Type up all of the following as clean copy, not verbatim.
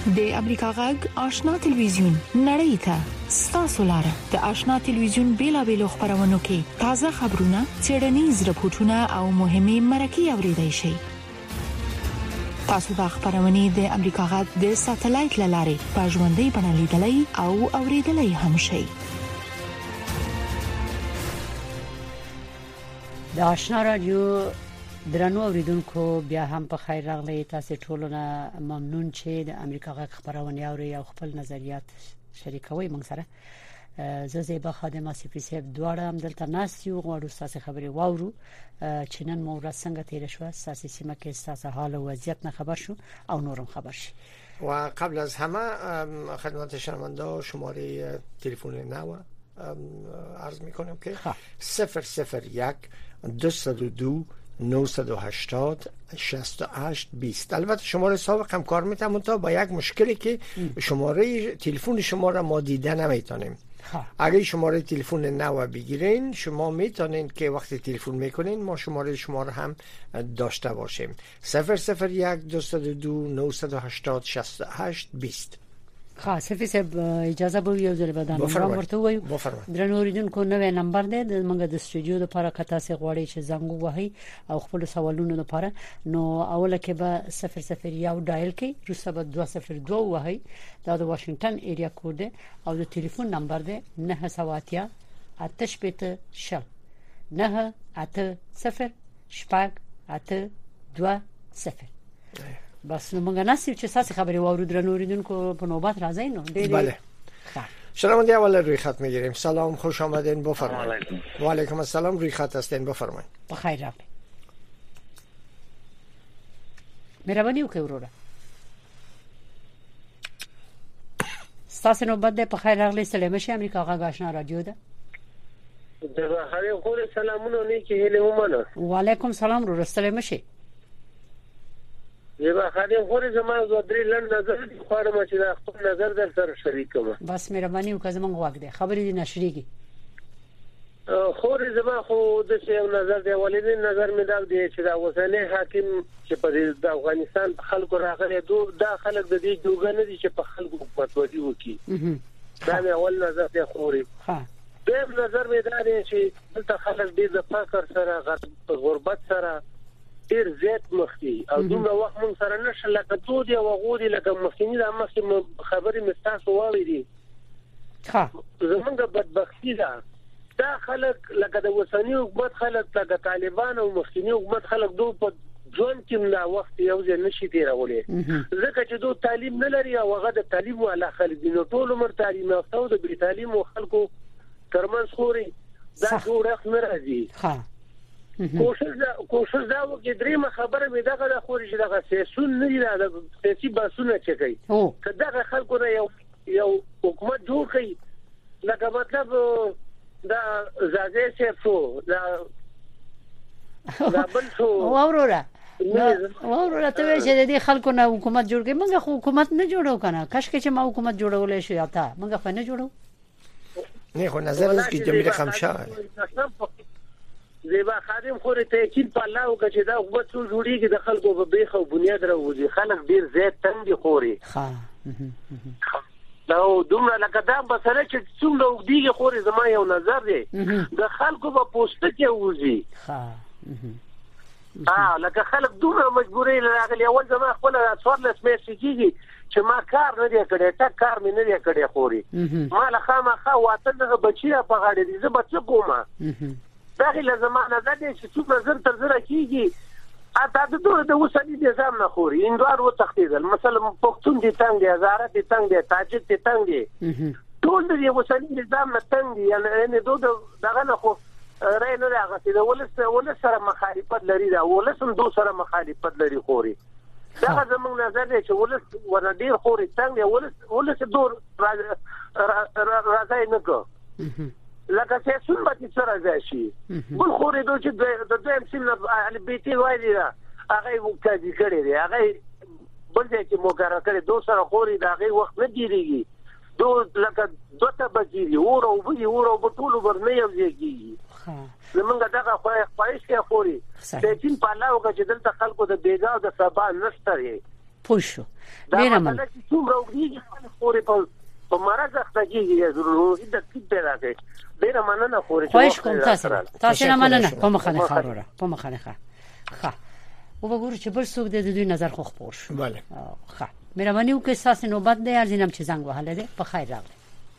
د امریکا غږ آشنا ټلویزیون نړۍ ته ستاسو لاره د آشنا ټلویزیون بیلابېلو خبرونو کې تازه خبرونه، څېړنیز راپورټونه او مهمه مرکې اوريدای شئ. تاسو د خبرونې د امریکا غږ د ساتلایت لارې په ژوندۍ بڼه لیدلای او اوریدلای هم شئ. د آشنا رادیو درنو اوریدونکو بیا هم په خیر راغلی. تاسو ټول نه ممنون چې د امریکا غږ خبرونه اوري او خپل نظریات شریکوي موږ سره. زه زیبا خادم اسفی صاحب دواړه هم دلته ناست یو، غواړو تاسو خبري واورو چې نن مو ورځ څنګه تیر شو، سیاسي سیمه کې تاسو حال او وضعیت نه خبر شو او نورم خبر شي. و قبل از همه خدمت شنونده شماره تلفن نو عرض میکنم که 001 202 980 68 20. البته شماره سابق هم کار میتونم تا با یک مشکلی که شماره تلفن شما را ما دیده نمیتونیم. اگه شماره تلفن نو بگیرین شما میتونین که وقتی تلفن میکنین ما شماره شما را هم داشته باشیم. 001 202 980 68 20. خاصه صاحب اجازه به یو ځل بدن نمبر ورته وایو. درنو اوریدونکو نوې نمبر دی د موږ د استودیو لپاره کته سي غوړی چې زنګ وهي او خپل سوالونو لپاره نو اوله کې به 001 ډایل کړئ، وروسته به 202 وهي دا د واشنگټن ایریا کوډ دی او د ټلیفون نمبر دی 980 8 شل 980 شپږ 820. بس نو موږ ناسیو چې تاسو خبري واورو درنو اوریدونکو په نوبت راځي نو ډېر بله. شنونده اول روی خط میگیریم. سلام، خوش آمدین، بفرمایید. و علیکم السلام، روی خط هستین، بفرمایید. بخیر راغلی. مهرباني وکړئ وروره. تاسو نوبت ده په خیر راغلی. سلام شي امریکا غږ آشنا رادیو ده. د هغه خور سلامونه نه کې هله ومنه. وعلیکم السلام ورو سلام شي. زما خادم خوري زما زو درې لند نظر خورم چې دا خپل نظر در سره شریکم. بس مهرباني وکړه زمونږ واګ دی خبرې دي نشریږي. خوري زما خو د څه نظر دی ولې نظر مې دا دی چې دا وسنه حاکم چې په د افغانستان خلکو راغلي دا خلک د دې جوګه نه دي چې په خلکو حکومت ودی وکي. دا مې اول نظر دی خوري. دیم نظر مې دا دی چې دلته خلک دې د فقر سره غربت سره ډیر زیات مخکي او دومره وخت مون سره نشل لکه دود یو غوډي لکه مخکینی د مخکې خبرې مستاسو واوري. زمونږ بدبختی ده دا خلک لکه د وسنی حکومت خلک لکه طالبان او مخکینی حکومت خلک دوه په ځوان کې نه وخت یو ځای نشي تیرولې ځکه چې دوه تعلیم نه لري او هغه د تعلیم والا خلک دي نو ټول عمر تعلیم یافته او د بي تعلیم خلکو ترمنځ خوري دا جوړښت نه راځي. کوشش دا وکړي درېمه خبره مې دغه د خوري چې دغه سیاسون نه دی دا سیاسي باسونه چې کوي کله خلکو نه یو حکومت جوړ کړي لکه مطلب دا زاده شفو دا بل څه وروره ته چې د خلکو نه حکومت جوړ کړي موږ خو حکومت نه جوړو کنه کاش کې چې ما حکومت جوړولې شو یا تا موږ خو نه جوړو نه خو نظر از کی جمله خمشه زیبا خادم خوري تاکید په الله او چې دا حکومت څو جوړیږي د خلکو په بیخ او بنیاد راوځي خلک ډیر زیات تنګي خوري. نو دومره لکه دا مسله چې څومره وګړي خوري زما یو نظر دی د خلکو په پوسټ کې وځي. لکه خلک دومره مجبورې راغلي اول زما خپل څوارلس میاشتې کېږي چې ما کار نه دی کړی تا کار مې نه دی کړی خوري ما له خامخا واته دغه بچی په غاړه دي زه بچ کومه داخله زمانه ده چې څوک نظر تر زره کیږي اته د وسلې نظام نه خوري اندوار و تختیدل مثلا پښتون دي تنګ دي هزاره دي تنګ دي تاجک دي تنګ دي ټول دې وسلې نظام نه تنګ دي یعنی دغه نه خو رای نه راغسي د ولس سره مخالفت لري دا ولس هم دو سره مخالفت لري خوري دا زموږ نظر دی چې ولس ورډیر خوري تنګ دي ولس دور راځي نه کو لکه څه سن به سره راشي بل خوري دوی چې د دویم سن علي بیتي وای دی هغه وکړي کړي دی هغه بل ځای چې موګرا کړي دوه سره خوري دا هغه وخت نه دیریږي لکه دوته بجې او په ټول ورنه یو ځای زمونږ دغه خواهش کې خوري چې په لاو کې دلته خلکو د بیګا او د سبا نشته پوښو دا ډیر مطلب چې څومره وګړي خوري په مرز اختګي ضروري د کیپ پیدا کوي ډیر مننه خوري خوښ کوم تاسو نه مننه په مخه خبره په مخه ښه او وګورئ چې بل څوک د دوی نظر خو خپور شو بله ښه مهرباني وکړئ تاسو نوبت دی ارزینم چې زنګ وهله ده په خیر راغلی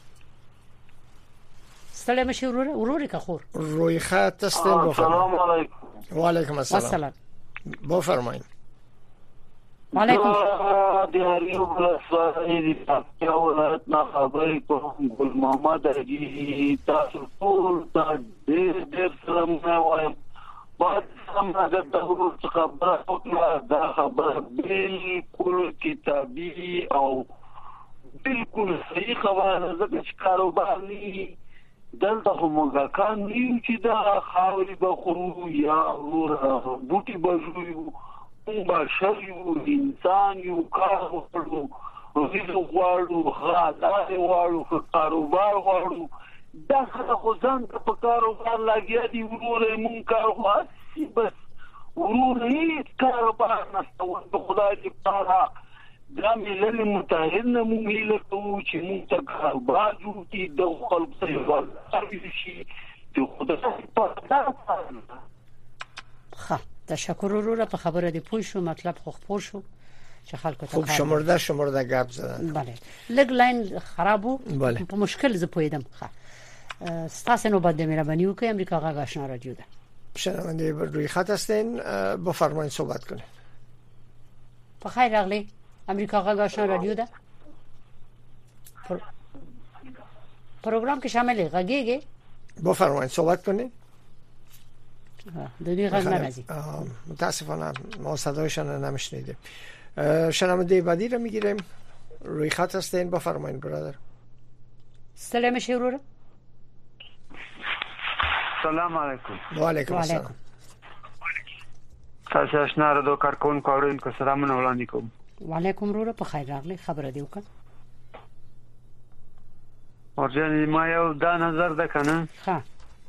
سلام وروري که خور روی خط هستین بفرمایید. سلام علیکم. و علیکم السلام. بفرمایید. و علیکم. دیاریو بلسواری پاکستان ولایت نه خبرې کوم ګل محمد اجي تاسو ټول ته ډېر سلام وایم. بعد سمه د خبره وکړه دا خبره بالکل کتابي او بالکل صحیح خبره ده چې کاروبار نه دلته همغه کان نیو چې دا خاوري به خورو یا بوټي بجو بشر یو انسان یو کار وکړو ورته غواړو غاړه غواړو کاروبار غواړو دا خو ځان په کاروبار لګیا دي ورور مون کاروبار بس ورور هیڅ کاروبار نشته د خدای دې پاره دا ملل متحد نه مونږ له کوم چې مونږ ته کاروبار جوړ کړي د خلکو سره ورته شي د خدای په ښه تشکر وروره په خبره دی پوه شو مطلب خو خپور شو چې خلکو ته خوب شمرده گپ زدن بله لګ لاین خرابو په مشکل ز پویدم ښه ستاسو نو بده مهرباني وکړئ امریکا غا آشنا رادیو ده شنونده روی خط هستین بفرمایید صحبت کنید. په خیر راغلی امریکا غا آشنا رادیو ده پروگرام کې شامل غږیږي بفرمایید صحبت کنید. دنیا غږ نرازی متاسفانه ما صدایشان نمیشنیدیم. شنونده بعدی رو میگیریم روی خط هستین بفرمایید برادر. سلام شورور. سلام علیکم. و علیکم السلام. تاسو آشنا را دو کارکون کوړین کو سلامونه وړاندې کوم. و علیکم وروره په خیر راغلی خبره دی وکړه. ورځې ما یو دا نظر ده کنه. ها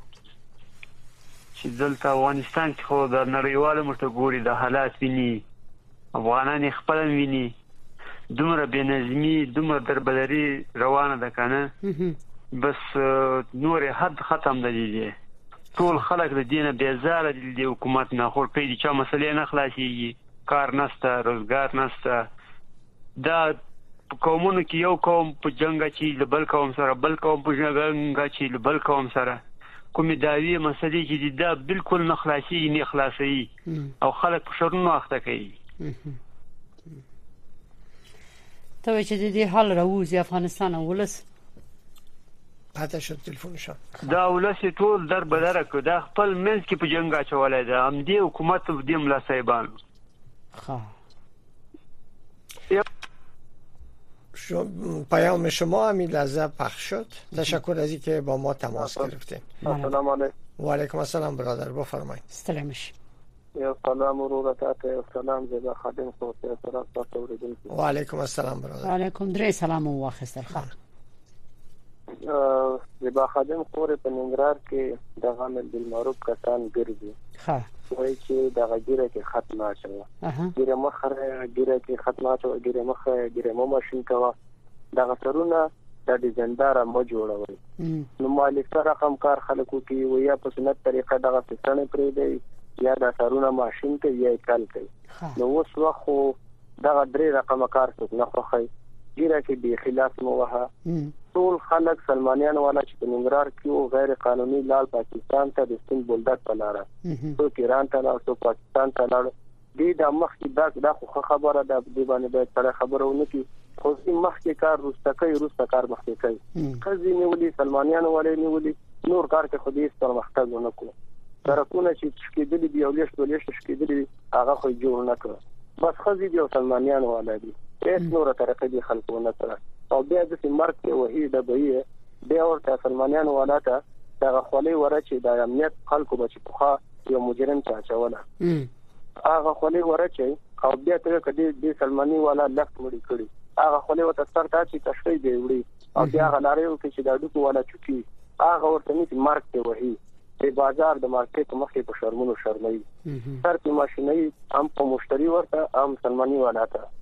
چې دلته افغانستان کې خو د نړیوالو مرتګوري د حالات ویني افغانان خپل ویني دومره بنظمي دومره دربدري روانه ده کنه بس نور حد ختم دی ټول خلک د دینه بیزاره دي د حکومت نه خور پیډي چا مسلې نه خلاصيږي کار نشته روزګار نشته دا قومونو کې یو قوم په جنگ چې بل قوم سره بل قوم په جنگ چې بل قوم سره کومې داوی مسلې چې دا بالکل نه خلاصي نه خلاصي او خلک په شرونو اخته کوي ته چې د دې حال راوځي افغانستان ولس پاتې شو تلیفونشان دا ولس ټول در بدره کو دا خپل منځ کې په جنگ اچولای دا هم دی حکومت دې ملا صاحبان پیام شما همین لحظه پخش شد. تشکر از اینکه با ما تماس گرفتین. السلام علیکم. و علیکم السلام برادر بفرمایید. سلامش. یا سلام ورورته سلام زدا خادم صوت سره تاسو ورته. و علیکم السلام برادر. و علیکم درې سلام او واخستل خیر. زدا خادم خور په ننګرهار کې د عامل بالمعروف کسان ګرځي. ها. وایي چې د غیره کې ختمه شوه. ګیره مخره ګیره کې ختمه شوه ګیره مخه ګیره ماشين کوا د غسرونه د ډیزایندار مو جوړوي. نو مالک رقم کار خلکو کې ویا په سنت طریقه دغه څنګه پرې دی یا د سرونه ماشين ته یا کال کوي. نو اوس وخت دغه درې رقم کار څه نه خوخی ګیره کې به خلاف مو وها ټول خلک سلمانیان والا چې ننګرهار کې غیر قانوني لال پاکستان ته د سپین بولدک پلاره تو ایران ته لاړ تو پاکستان ته لاړ دې د مخ کې دا خو خبره ده د باندې به سره خبرونه کې خو مخ کې کار روسته کار مخ کې کوي خزي نیولې سلمانیان والے نیولې نور کار کې خو دې سره مختګ نه کوي سرکونه چې کېدلې دی او لیش کېدلې هغه خو جوړ نه کړ بس خزي دی سلمانیان والے دي هیڅ نور طریقې دي خلکو نه سره او بیا د مرګ کې وਹੀ د بهي بیا ورته سلمانیان ولاته دا خولي ورچې د امنیت خلکو بچ پوخا یو مجرم چاچوله هغه خولي ورچې او بیا ته کدي د سلمانی والا لخت وړي کړي هغه خولي وته سترتا چې تشریح دی وړي او بیا غلاريو کې چې د ډکو والا چوکي هغه ورته نه مرګ کې وਹੀ د بازار د مارکیټ مخې په شرمونو شرمای سر په ماشيني هم په مشتري ورته هم سلمانی والا ته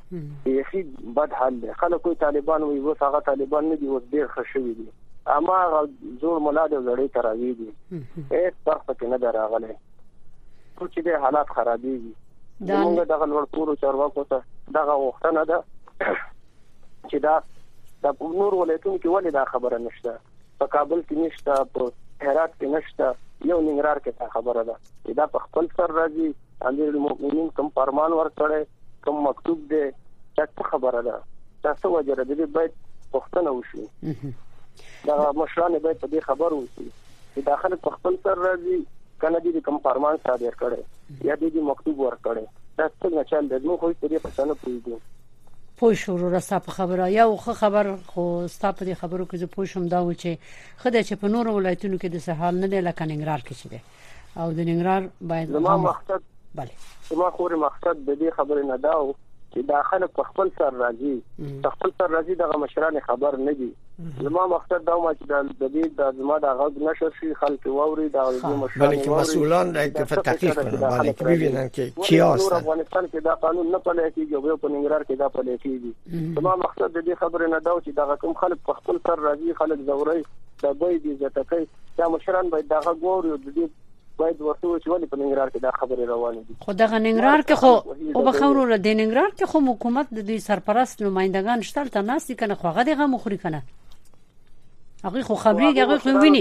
یخي بد حال دی. خلک کوئی طالبان وي و هغه طالبان نه دي او ډیر خشوي دي اما زور مولا د زړې تراوی دي هیڅ فرق پکې نه دراغله ټول چې د حالات خرابېږي موږ دغه ورکوړو چارواکو ته دغه وختنه ده چې دا د نور ولایتونو کې ولې دا خبره نشته په کابل کې نشته په هرات کې نشته یو ننګرهار کې تا خبره ده دا په خپل سر راځي امیر المؤمنین کوم فرمان ورکړي کوم مکتوب دی څه خبره ده تاسو وجره دې باید پښتنه وشي دا مشران باید په دې خبر وشي چې داخله په خپل سر راځي کنه دې کوم فرمان صادر کړي یا دې مکتوب ورکړي دا څنګه چل دی نو خو دې په څنګه پوهیږي پوه شو را ستاسو خبره یا خبر خو ستاسو د خبرو کې زه پوه شوم دا و چې خدای چې په نورو ولایتونو کې د سهال نه دی لکه ننګرهار کې چي دی او د ننګرهار باید زما مقصد bale زما خوري مقصد د دې خبرې نه داو چې داخله په خپل سر راځي دغه مشران خبر نه دي زما مقصد دا و چې د دې د زما د غږ نشر شي خلک واوري دا مشران بلکې مسؤلان په تحقیق کنه بلکې ببینن چې کیاست افغانستان کې دا قانون نه پلي کیږي او په ننګرهار کې دا پلي کیږي زما مقصد د دې خبرې نه دا و چې دغه کوم خلک په خپل سر راځي خلک زوري د بې دي ځکه چې مشران باید دغه ګوري او د دې باید ورته چې ولې په ننګرهار کې دا خبرې روانې دي خو دغه ننګرهار کې خو او بخورو د ننګرهار کې خو حکومت د دوی سرپرست نمائندگان شتل ته ناس دي کنه خو هغه دغه مخوري کنه هغه خو خبري هغه خو ویني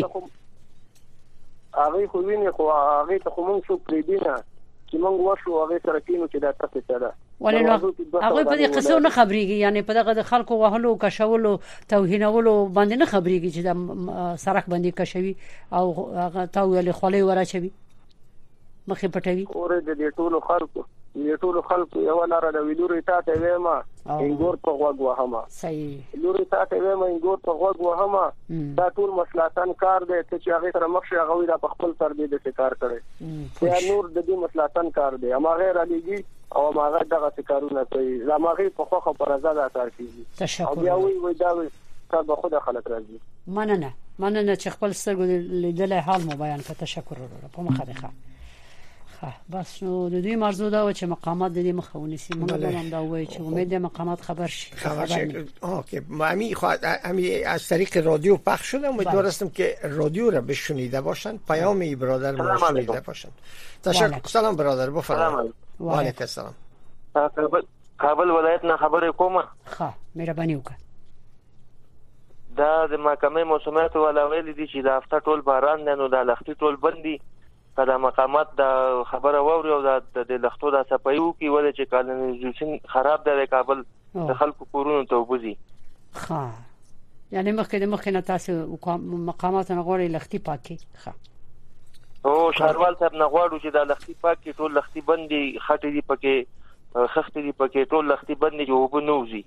خو هغه ته کوم څه پریدینه چې موږ وشو هغه سره کینو چې دا تاسو ته ده ولې هغه په دې قصو نه خبريږي یعنی په دغه خلکو وهلو کشولو توهینولو باندې نه خبريږي چې د سرک باندې کشوي او هغه تاویل خولې ورچوي مخې پټوي اور د ټولو خلکو یو لاره د ویلوري ته وېما انګور په غوږ وهما صحیح ویلوري ته وېما انګور په غوږ وهما دا ټول مسلاتن کار دی چې هغه سره مخشه هغه د خپل سر دی د کار کړي یا نور د دې مسلاتن کار دی اما غیر علیږي او هغه دغه کارونه کوي زماغي په خوخه پر آزاد اثر کوي تشکر بیا وی دا کار به خود خلک راځي مننه چې خپل سترګو لیدل حال مو بیان کړ تشکر په مخه ده بس نو د دې موضوع دا و چې مقامات د دې مخاوني سي موږ هم دا وایي چې امید د مقامات خبر شي اوکی امی از طریق رادیو پخش شده امیدوار هستم که رادیو را بشنیده باشند پیام ای برادر ما شنیده باشند تشکر سلام برادر بفرمایید و علیکم السلام کابل ولایت نه خبرې کومه مهرباني وکړه دا د محکمې موسمیات ولا ویل دي چې د هفته ټول باران نه نو د لختي ټول بندي کله مقامات د خبره ووري او د لختو د صفایو کې ولې چې کالنیزیشن خراب دی کابل د خلکو کورونو ته وبزي یعنی مخکې نه تاسو مقامات نه غوړي لختي پاکي او شهروال صاحب نه غواړو چې د لختي پاکي ټول لختي بندي خټې دي پکې خخت دي پکې ټول لختي بندي جو وبنوزي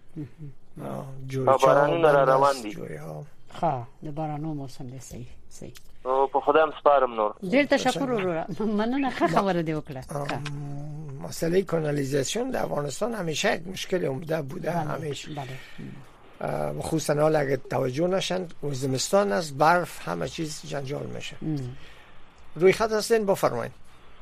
بارانونه را روان دي د بارانو موسم دی صحیح او په خدام سپارم نور ډیر تشکر وروره مننه خبره دی وکړه مسئله کانالیزاسیون در افغانستان همیشه یک مشکل عمده بوده همیشه خصوصا حالا اگه توجه نشن و زمستان است برف همه چیز جنجال میشه روی خط هستین بفرمایید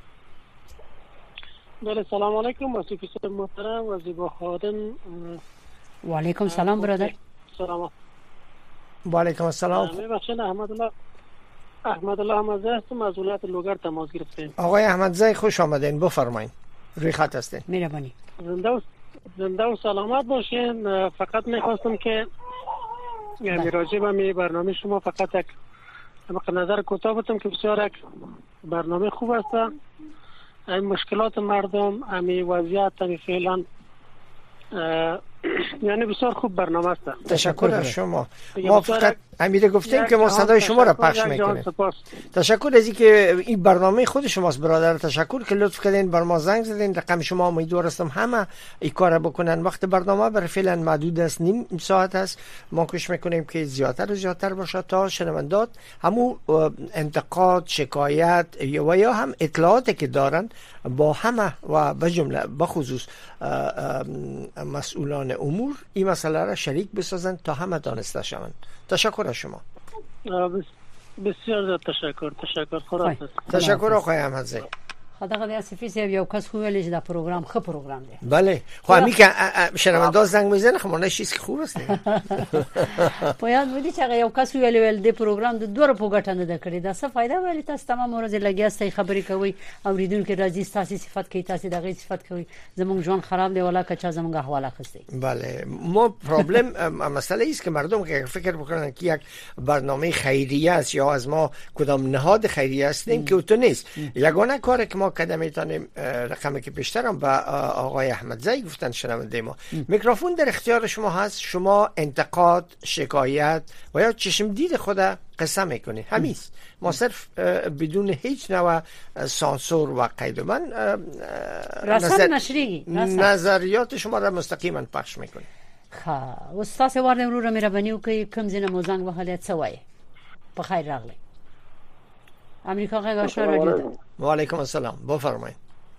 بله سلام علیکم موسیقی محترم و زیبا خادم و علیکم سلام برادر سلام و علیکم السلام ببخشید احمد الله احمدزی هستم از ولایت لوگر تماس گرفتیم آقای احمدزی خوش آمدین بفرمایید روی خط هستین مهربانی زنده و سلامت باشین فقط میخواستم که راجع به برنامه شما فقط یک نظر کوتاه بدم که بسیار یک برنامه خوب است این مشکلات مردم امی وضعیت فعلا یعنی بسیار خوب برنامه است تشکر از شما ما فقط امیر گفتیم که ما صدای شما را پخش میکنیم تشکر از اینکه این برنامه خود شماست برادر تشکر که لطف کردین بر ما زنگ زدین رقم شما امیدوار هستم همه این کار بکنن وقت برنامه برای فعلا محدود است نیم ساعت است ما کوشش میکنیم که زیادتر باشه تا شنوندات همو انتقاد شکایت و یا هم اطلاعاتی که دارن با همه و به جمله بخصوص مسئولان امور این مسئله را شریک بسازن تا همه دانسته شوند تشکر از شما بسیار تشکر خدا تشکر آقای احمدزی خدای د اسفی سی یو کس خو ویل چې دا پروګرام خو پروګرام دی بله خو همی که شنونده زنگ میزنه خب معنی چیز که خوب است په یاد ودی چې یو کس ویل د پروګرام د دوه په ګټه نه د کړی دا څه فائدہ ویل تاسو تمام ورځ لګیاستئ خبرې کوي اوریدونکو راځي تاسو صفات کوي تاسو دغه صفات کوي زمونږ ژوند خراب دی ولا کچا زمونږ احوال خسته بله ما پرابلم مسئله است که مردم که فکر بکنن که یک برنامه خیریه است یا از ما کدام نهاد خیریه هستیم که تو نیست. یگانه کاری که ما کردیم میتونیم رقمی که پیشترم به آقای احمدزی گفتن شنونده ما میکروفون در اختیار شما هست، شما انتقاد، شکایت و یا چشم دید خود قصه میکنید. همیست ما صرف بدون هیچ نوع سانسور و قید و من نظریات شما را مستقیما پخش میکنیم. خب استاد واردم رو مهربانی وکړئ کوم ځینې مو زنګ وهلی څه وایي په خیر راغلی امریکا غږ آشنا رادیو و علیکم السلام بفرمایید.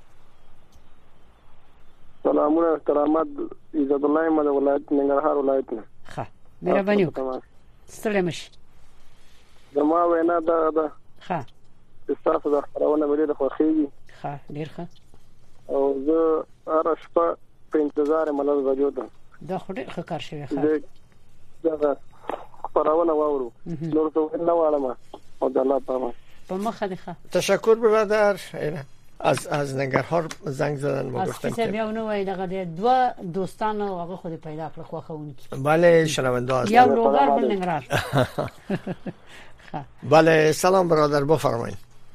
سلامونه کرامت عزت الله مد ولایت ننګرهار ولایت نه ښه مهرباني وکړئ ستړي مشي زما وینا دا ښه تاسو د خبرونه مې د خوښيږي ښه ډیر ښه او زه هر شپه په انتظار ملل غوډو ده دا خو ډیر ښه کار شوی ښه دا خبرونه واورو نور څه نه وایم او د الله تعالی په مخه ده. تشکر برادر از ننګرهار زنگ زدن ما گفتن که بیا نو وای دغه دوا دوستان او هغه خود پیدا کړ خو خونکی بله شنونده است یا روغار بل ننګرهار بله سلام برادر بفرمایید.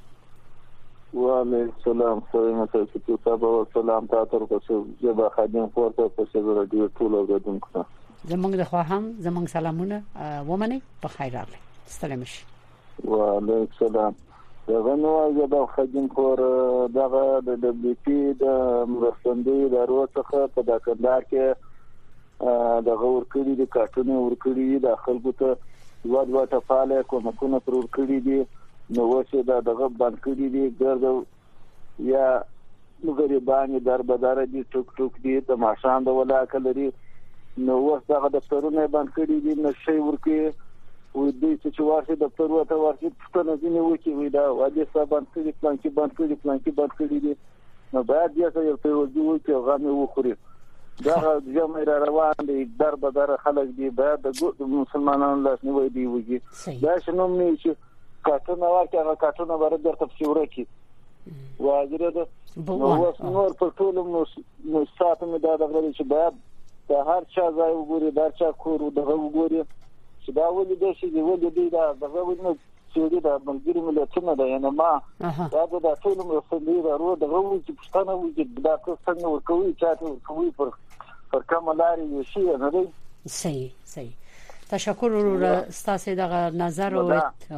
و علیکم السلام سلام تاسو او سلام تاسو ته زبا خادم فورته په څیر رادیو ټول اوریدونکو زمونږ د خوا هم زمونږ سلامونه ومني په خیر راغلی ستړي مشي. و علیکم السلام دغه نو زبا خادم فور دغه د دبليو پی د مرستندوی دارو څخه په دکندار کې دغه ورکړي د کارتونه ورکړي د خلکو ته وډ ټفاله کومکونه پر ورکړي دي نو وشه دغه باندې کړي دي ګرځو یا غریبانی در بدار دي ټوک ټوک دي تماشان د ولاکه لري نو وخت هغه دفترونه باندې کړي دي نشي ورکي و دې چې ورته دفتر وته ورته څنګه ځینې وکی وي دا وادي صاحب باندې پلان کې باندې کړي دي نو باید یې یو په وجو کې غامه وخوري دا جمع روان دي در بدار خلک دي باید د مسلمانانو لاس نیوي دی وږي دا شنو مې چې کارتونه واکه کارتونه باندې درته څوره کی واجره ده نور په ټول نو ساتمه دا دغه چې باید د هر چا ځای وګوري دا چا کور دغه وګوري چې دا ولې د شي ولې دی دا دغه ونه چې دا ملګری ملتونه ده یعنی ما دا د ټول مسلې ورو دغه چې پښتنه وي دا څنګه ورکوي چې ورکوي پر کومه لارې یو شي نه دی. صحیح تشکر ورو ستاسو دغه نظر او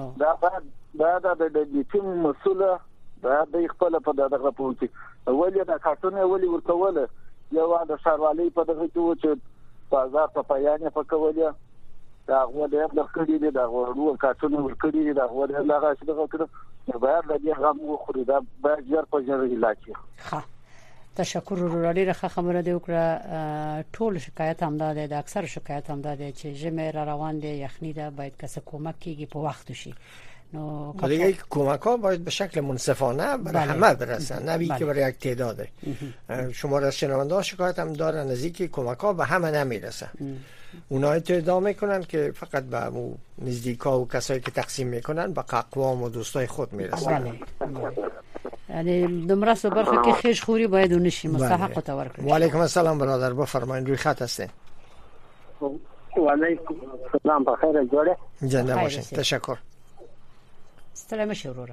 دا د ټیم مسوله دا د خپل په دغه پوهې ولې دا کارتونه ولې ورکوله یو د شاروالۍ په دغه کې چې بازار په پایانه پکولیا دا غوډه د کړي دي دا ورو کارتونه ورکړي دي دا غوډه لغه چې دغه کړو باید د دې غم وخوري دا باید جر په جر علاج ښه تشکر ورو ډیره خبره دی وکړه ټول شکایت هم ده د اکثر شکایت هم ده چې جمع روان دي یخنی ده باید کس کومک کیږي په وخت شي نو دیگه کمک‌ها باید به شکل منصفانه برای همه برسن نه بی که برای یک تعداده. شما از شنونده شکایت هم دارن از اینکه کمک‌ها به همه نمیرسن اونها ادعا میکنن که فقط به نزدیکا و کسایی که تقسیم میکنن به اقوام و دوستای خود میرسن. یعنی دمرس برخه که خیش خوری باید اونشی مستحق تور کنید. و علیکم السلام برادر بفرمایید روی خط هستین. و علیکم السلام بخیر جوړه زنده باشین تشکر. ستړي مشه وروره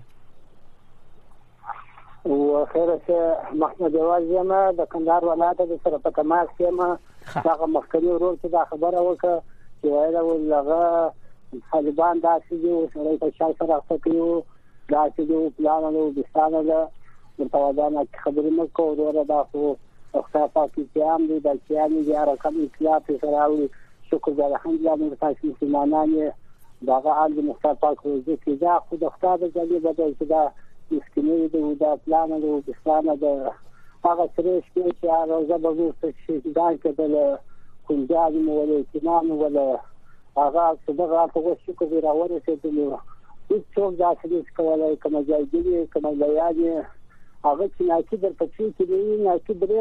او خیره چې محمد جواز یم د کندهار ولایت د سره په تماس کې ما هغه مخکنی ورور چې دا خبره وکړه چې وایي ولغه طالبان داسې دي او سره په شال سره راځي داسې دي پلان له بستانه له متوازنه خبرې مې کوو ورته دا خو اختا پاکستان دي د چاني د رقم اطلاعات سره او شکر د الحمدلله موږ تاسو مسلمانان داغه حال مختار پاک روزي کې دا خود اختیار دی بدل چې دا مسکینه دی دا پلان له بستانه د هغه سره چې روزه به وروسته شي دا کېدل کوم ځای مو ولې تمام ولا هغه څنګه په شکر دی راوړل چې هیڅ څوک دا څه کولای کوم ځای دی کوم ځای هغه چې ناکي در پچې کې دی ناکي درې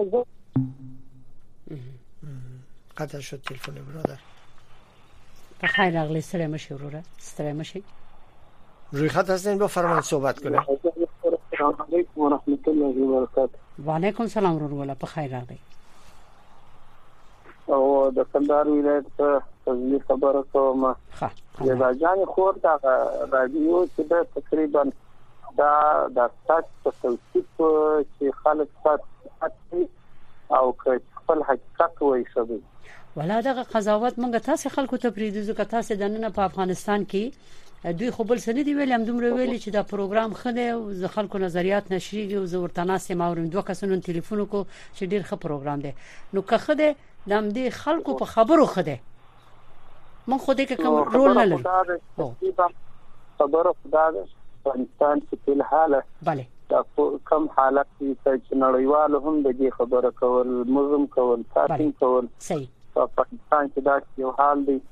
قطع شد تلفن برادر. بخیر راغلی سلام مشی وروره سلام مشی روی خط هستین بفرمایید صحبت کنید. السلام علیکم و رحمت الله و برکاته. و علیکم سلام وروره بخیر راغلی. او د کندهار ولایت په تزلی خبره کوم. د ځان خور د رادیو چې د تقریبا دا د تاسو په توصیف چې خلک تاسو او خپل حقیقت وایي شوی. ولا دغه قضاوت مونږ تاسو خلکو ته پریږدو که تاسو د نن په افغانستان کې دوی خو بل سن دی ویل هم دومره ویل چې دا پروګرام خنه او ز خلکو نظریات نشریږي او زورته ناسه ماورم دوه کسونو ټلیفون کو چې ډیر ښه پروګرام دی نو که خده دم دې خلکو په خبرو خده مونږ خو دې کوم رول نه لرو. خبره خدا ده افغانستان کې په حاله bale دا کوم حالت چې نړیوال هم د دې خبره کول مزم کول تاسو کول صحیح په پاکستان کې دا یو حال دی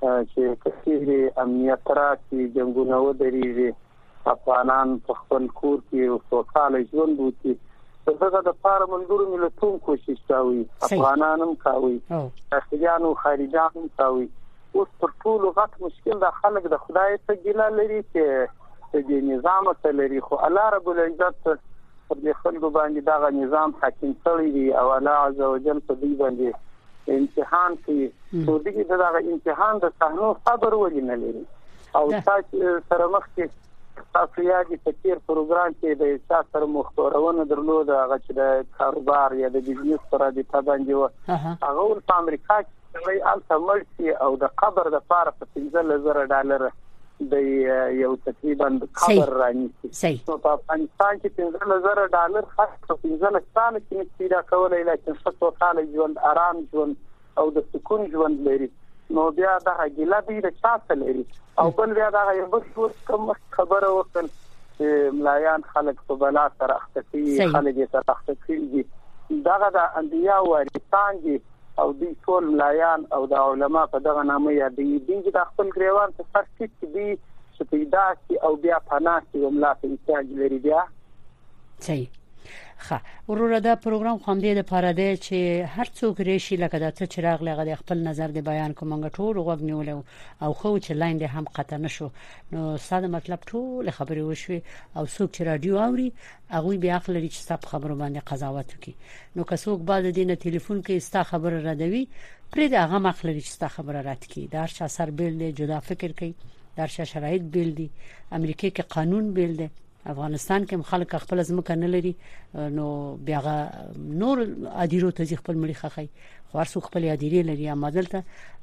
چې کثیر امنیت راځي جنگونه ودرېږي افغانان په خپل کور کې او سوکاله ژوند وکړي دغه د پارلمانونو ملتونو کوشش کوي افغانان هم کوي داخليانو خارجيانو هم کوي اوس پر ټولو غټ مشکل د خلک د خدای ته ګیله لري چې د نظام ته لري خو الله رب العزت پر دې خلکو باندې دا نظام حاکم کړی دی او الله عزوجل په دې باندې امتحان کوي نو دغه دغه امتحان د صحنو صبر ولینه لري او تاسو سره مخ کې تاسو یادي فکر پروګرام کې د احساس سره مخاطبونه درلود هغه چې د کاروبار یا د بزنس سره د تابانجي و هغه په امریکا کې الته ملتي او د قبر د پاره په $15,000 د یو تقریبا قبر رانیسي نو په افغانستان کې $15,000 خاص په 15 سال کې پیدا کولای لکه څه کال ژوند آرام ژوند او د سکون ژوند لري نو بیا دا ګیلا دی د چا لري او بل بیا دا یو څه کوم خبره وکړ چې ملایان خلک په بلا سره اخته خلک سره اخته دي دا د انبیا وارثان دي او دي ټول ملایان او د علما په دغه نامه یادې دي چې د خپل گریوان په سر کې دي چې پیدا شي او بیا پناه شي وملا په احتیاج لري بیا صحیح ښه وروره دا پروګرام خو هم دې لپاره دی چې هر څوک راشي لکه دا څه چراغ لغه خپل نظر دی بیان کوم موږ ټول غوږ نیول او خو چې لاین دې هم قطع نشو نو ساده مطلب ټول خبرې وشوي او څوک چې رادیو اوري هغه بیا خپل لري چې ستاسو خبرو باندې قضاوت وکړي نو که څوک بعد دې نه ټلیفون کې ستاسو خبره ردوي پرې دا هغه مخ لري چې ستاسو خبره رد کړي دا هر اثر بیل دی جدا فکر کوي دا شرایط بیل دي امریکا کې قانون بیل دی افغانستان کې خلک خپل ځمکه نه لري نو بیا نور ادیرو ته خپل مړي خخي خو هر څوک خپل ادیره لري یا مدلته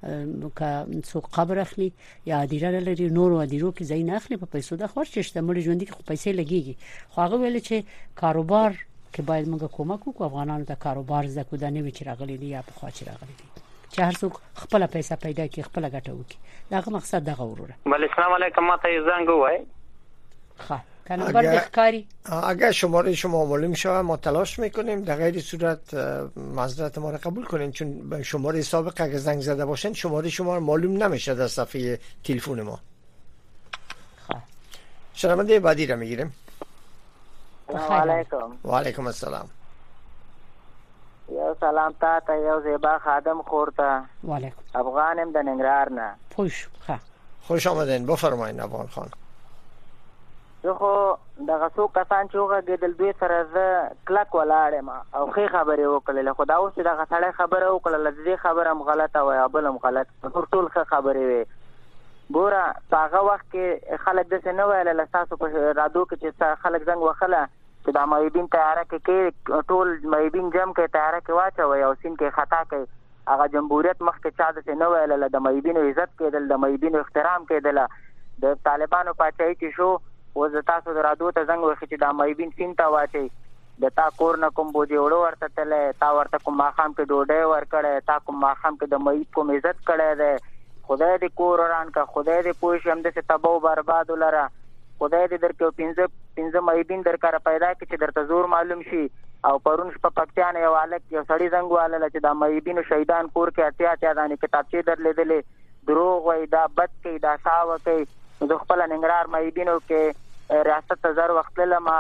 که څوک قبر اخلي یا ادیره لري نور ادیرو کې ځای نه اخلي په پیسو د خور چې مړي ژوند کې خو پیسې لګيږي خو هغه ویل چې کاروبار کې باید موږ کومک وکړو افغانانو ته کاروبار زکو د نوې چراغلي دي یا په خوا چراغلي دي چې هر څوک خپل پیسې پیدا کړي خپل ګټه وکړي دا مقصد دغه وروره بل السلام علیکم ماته زنګ وای ښه اگر شماره شما معلوم شود ما تلاش میکنیم در غیر صورت معذرت ما را قبول کنین چون شماره سابق اگر زنگ زده باشن شماره شما معلوم نمیشه در صفحه تلفن ما. شنونده بعدی را میگیریم. علیکم. و علیکم السلام. یو سلام تا یو زیبا خادم خورتا. و علیکم. افغانم د ننګرهار نه. خوش آمدین بفرمایید افغان خان. زه خو دغه څو کسان چې وغږېدل دوی سره زه کلک ولاړم او ښې خبرې وکړلې خو دا اوس چې دغه سړی خبره وکړله د دې خبره هم غلطه وه یا بل هم غلط ټول ښه خبرې وې ګوره په هغه وخت کې خلک داسې نه ویله ستاسو په رادیو کې چې خلک زنګ وهله چې دا محبین تیاره کې ټول محبین جم کې تیاره کې واچوئ او سیند کې خطا کوي هغه جمهوریت مخکې چا داسې نه ویله د محبینو عزت کېدل د محبینو احترام کېدله د طالبانو پاچاهي چې شو و ز تاسو د رادیو ته زنګ وخی چې د مایبین سین تا واچي د تا کور نه کوم بوجي وړو ورته تله تا ورته کوم ماخام کې ډوډۍ ورکړې تا کوم ماخام کې د مایب کوم عزت کړې ده خدای دې کور وران کا خدای دې پوښ هم دې تباہ برباد ولره خدای دې درکو 15 مایبین درکاره پیدا کړي چې درته زور معلوم شي او پرون شپه پکتیان یو الک یو سړی زنګ واله چې د مایبینو شهیدان کور کې اتیا دانه کتابچې درلېدلې دروغ وای دا بد کې دا شاو کې د خپل ننګرهار مایبینو کې ریاست ته زر وخت لما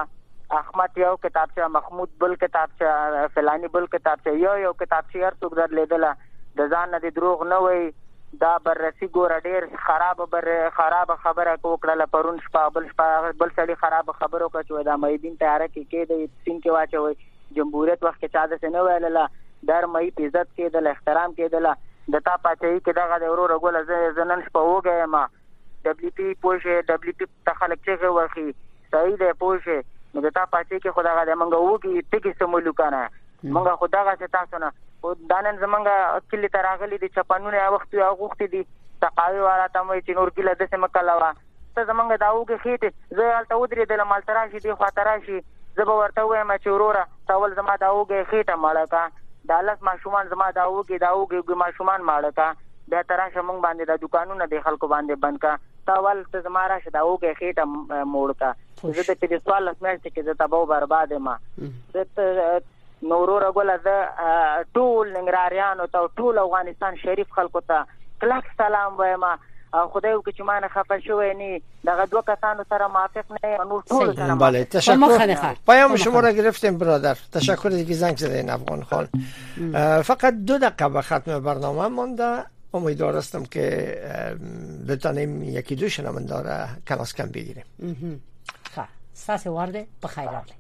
احمد یو کتابچه، محمود بل کتابچه، فلانی بل کتابچه، یو کتابچه هر څوک درلیدله د ځان نه دروغ نه وای. دا بررسي ګوره ډیر خراب خبره وکړه پرون شپه بل سړي خراب خبره وکړه چې د مېدین تیاره کې د سین کې واچوي. جمهوریت وخت کې چا د نه ویله در مې په عزت کې د احترام کې د تا پاتې کې دغه د ورور غول زنن شپه وګه ما دبليو پی پوشه دبليو پی ته خلک چې ورخي صحیح دی پوشه نو د تا پاتې کې خدای دې منګه وګي ټکی سمولو کنه منګه خدای غا تاسو نه او دانن زمنګه کلی تراغلی دي چپانونه وخت یو وخت دي تقاوی والا تموي چې نور کله د سم کلاوه ته زمنګه داوګه خېټه زه الته ودرې د مال تراشي دی خو تراشي زه به ورته وایم چې وروره تاول زما داوګه خېټه مالکا دالس ماشومان زما داوګه ماشومان مالکا بیا تراشه مونږ باندې د دکانونو د خلکو باندې بند کا تاول ته زما راشه داوګه خېټه موړکا زه د دې سوال لسمه چې زه تباو برباد ما زه نورو رغول ز ټول ننګراریانو ته ټول افغانستان شریف خلکو ته کلک سلام وایم. خدای او چې ما نه خفه شوې نه دغه دوه کسانو سره موافق نه نور ټول سره. بله تشکر. پیام شما را گرفتیم برادر. تشکر دیگه زنگ زدین افغان خان. فقط 2 دقیقه به ختم برنامه مونده. امیدوار هستم که بتانیم یکی دو شنونده را کناس کم بگیریم. خب ساس وارده بخیر راغلی.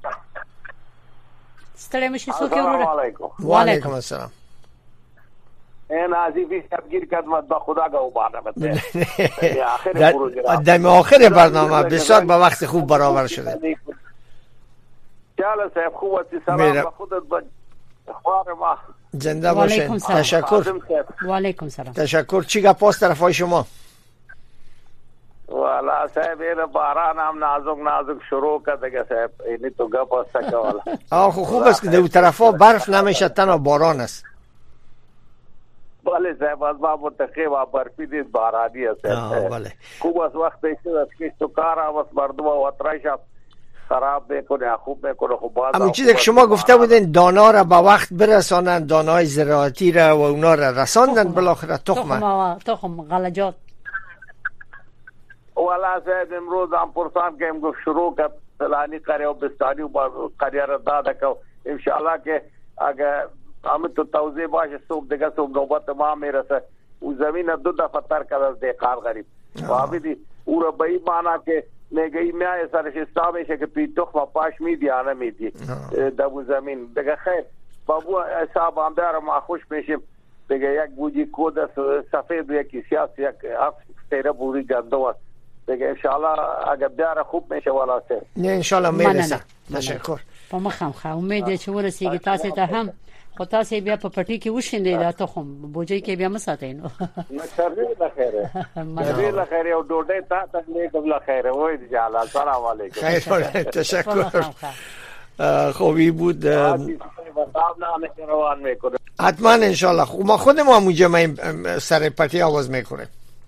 ستړی مشي څوک وروره. وعلیکم السلام. این عزیزی شبگیر خدمت با خدا گواهانه بده. در آخر برنامه بسیار با وقت خوب برابر شده. چاله صاحب خوب هستی سلام با خودت با خوار ما. زنده باشین. تشکر. و علیکم سلام. تشکر. چی گپاست طرفای شما؟ والا صاحب این باران هم نازک شروع کرده صاحب اینی تو گپاست که والا. آخو خوب است که دو طرفا برف نمیشه تنها باران است. بله صاحب از ما متقی و برفی دید بارانی است. بله. خوب از وقت ایشت از کشت و کار هم از مردم و وطرش خراب میکنه خوب میکنه خوب باز. اما چیزی که شما گفته بودین دانا را به وقت برسانند دانای زراعتی را و اونا را رساندن بالاخره تخم غلجات. والا صاحب امروز هم پرسان که امگو شروع کرد فلانی قریه و بستانی و قریه را داده که انشاءالله که اگر همه تو توضیح باشه صبح دیگه صبح نوبت ما میرسه او زمین 2 دفعه ترک از دیقار غریب فهمیدی او را به این معنا که میگه میای سرش استامیشه که توی تخم پاش میدی یا نمیدی در او زمین دیگه خیر بابو حساب هم داره ما خوش میشیم دیگه یک بوجی کود سفید و یکی سیاس یک سیره بوری گنده و دیگه انشاءالله اگر داره خوب میشه والا سه نه انشاءالله میرسه. تشکر. په مخم خو امید چې ورسیږي تاسو ته هم خو تاسو بیا په پټي کې وښیندې دا تخم بوجي کې بیا مساتئ نو نشرې له خیره دې له خیره او ډوډۍ تا ته نه قبل خیره وای دی جاله السلام علیکم. خیر تشکر. خوبی بود. حتما انشالله ما خودمون اونجا سر پتی آواز میکنه.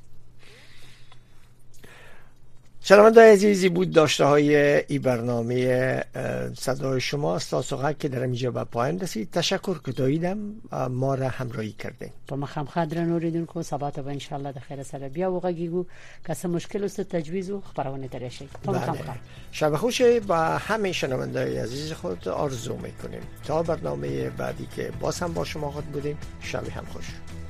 شنونده‌های عزیزی بود داشته های ای برنامه صدای شما استاسوغا که در اینجا به پایان رسید. تشکر که داییدم ما را همراهی کردین. په مخم خادر نوریدونکو سبا ته ان شاء الله د خیر سره بیا وغږیږو که څه مشکل است تجویز او خبرونه ترې شي. په مخم شب خوش با همه شنونده‌های عزیز خود آرزو میکنیم تا برنامه بعدی که باز هم با شما خود بودیم. شب هم خوش.